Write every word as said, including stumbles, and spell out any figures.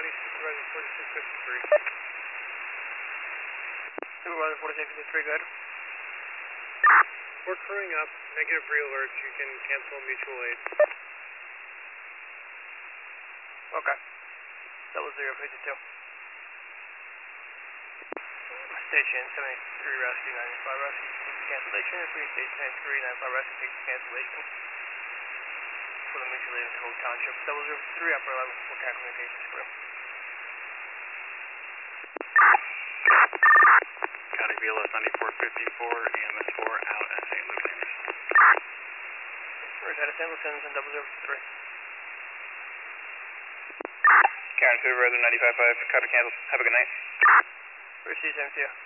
County Supervisor forty-six fifty-three. Supervisor forty-six fifty-three, go ahead. We're crewing up, negative re-alert, you can cancel mutual aid. Okay. Double zero fifty-two. Station seventy-three Rescue ninety-five Rescue takes cancellation. Free Station seventy-three ninety-five Rescue takes cancellation. For the mutual aid in Cove Township. Double zero three upper level for cat communications crew. County B L S ninety-four fifty-four, E M S four out at Saint Luke's Anderson. First out of Saint Luke's Anderson, double zero three. County Supervisor ninety-five five, cut to cancel. Have a good night. Receive seventy-two.